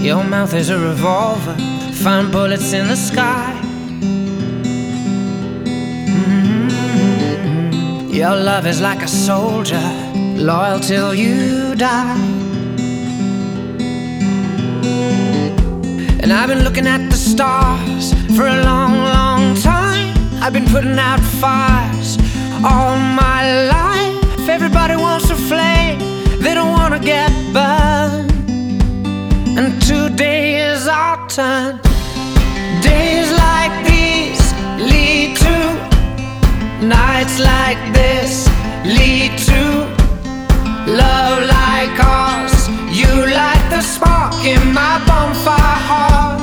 Your mouth is a revolver, find bullets in the sky. Your love is like a soldier, loyal till you die. And I've been looking at the stars for a long, long time. I've been putting out fires all my life. Everybody wants a flame, they don't wanna get burned. And today is our turn. Days like these lead to nights like this, lead to love like ours. You light the spark in my bonfire heart.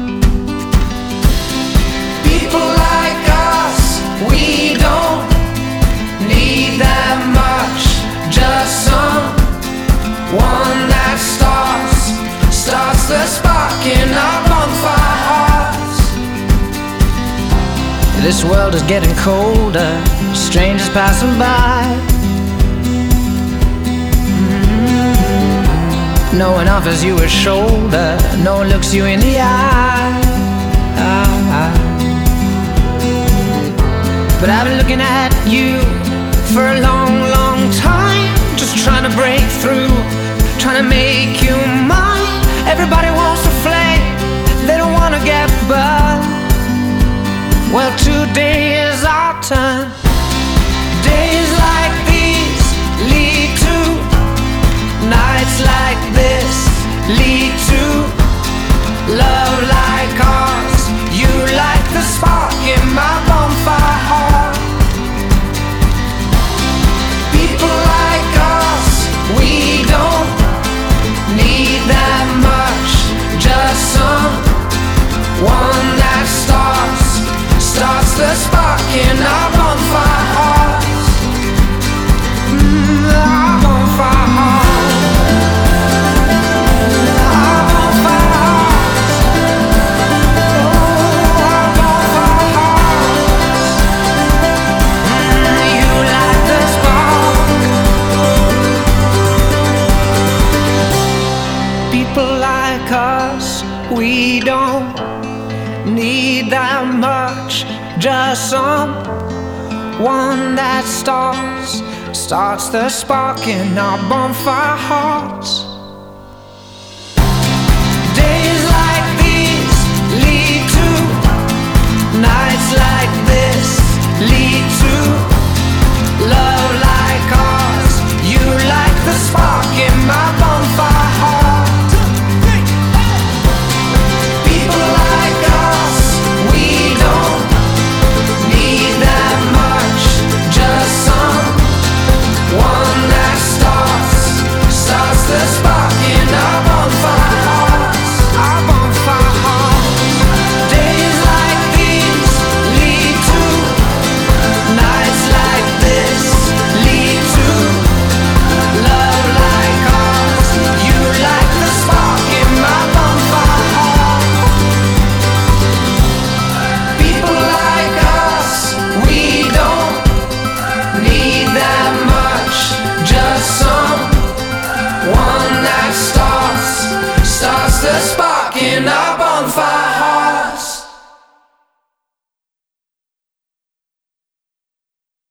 People like us, we don't need that much. Just someone that starts the spark in our bonfire hearts. This world is getting colder, strangers passing by. No one offers you a shoulder, no one looks you in the eye. But I've been looking at you for a long, long time, just trying to break through, trying to make you mine. Everybody wants a flame, they don't wanna get burned. Well, today is our turn. Days like these lead to nights like this, lead to love like ours. You light the spark in my bonfire heart. People like us, we don't need that much. Just someone that starts the spark in our bonfire hearts. Our bonfire hearts. Our bonfire hearts. Oh, our bonfire hearts. You light the spark. People like us, we don't need that much. Just someone that starts the spark in our bonfire hearts. Days like these lead to nights like this, lead to